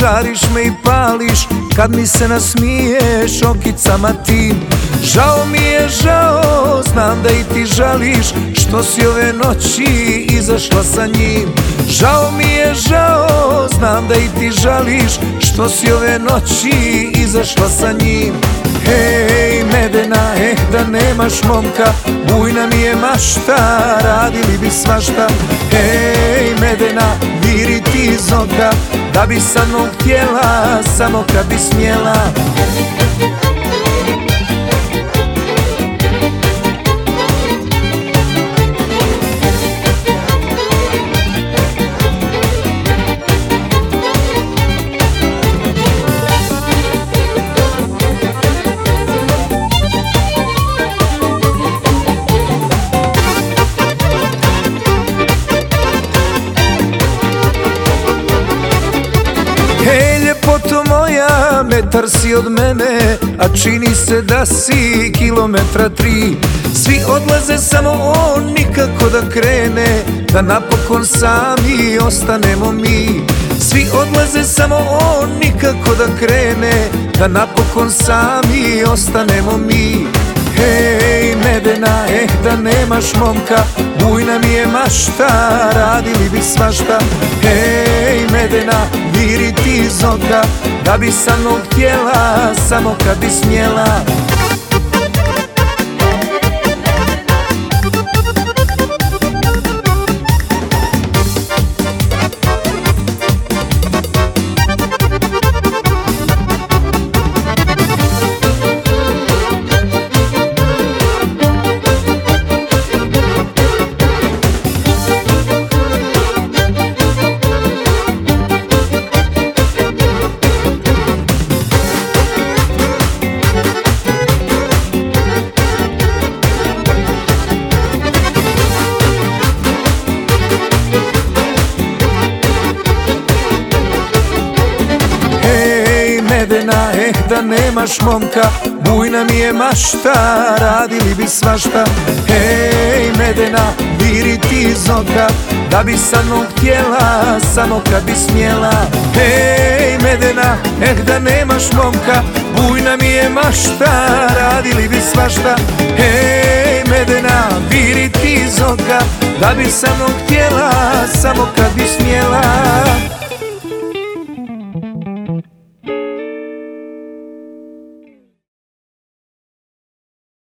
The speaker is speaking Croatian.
žariš me i pališ kad mi se nasmiješ okicama tim. Žao mi je, žao, znam da i ti žališ što si ove noći izašla sa njim. Žao mi je, žao, znam da i ti žališ što si ove noći izašla sa njim. Hej Medena, da nemaš momka, bujna mi je mašta, radili bi svašta. Hej Medena, viri ti iz oka, da bi sa mnom htjela, samo kad bi smjela. Hej ljepoto moja, metar si od mene, a čini se da si kilometra 3. Svi odlaze, samo on nikako da krene, da napokon sami ostanemo mi. Svi odlaze, samo on nikako da krene, da napokon sami ostanemo mi. Hej Medena, da nemaš momka, bujna mi je mašta, radili bi svašta. Hej Medena, viri ti iz oka, da bi sa mnom htjela, samo kad bi smjela. Medena, da nemaš momka, bujna mi je mašta, radili bi svašta. Hej Medena, viri ti iz oka, da bi sa mnom htjela, samo kad bi smjela. Hej Medena, da nemaš momka, bujna mi je mašta, radili bi svašta. Hej Medena, viri ti iz oka, da bi sa mnom htjela, samo kad bi smjela.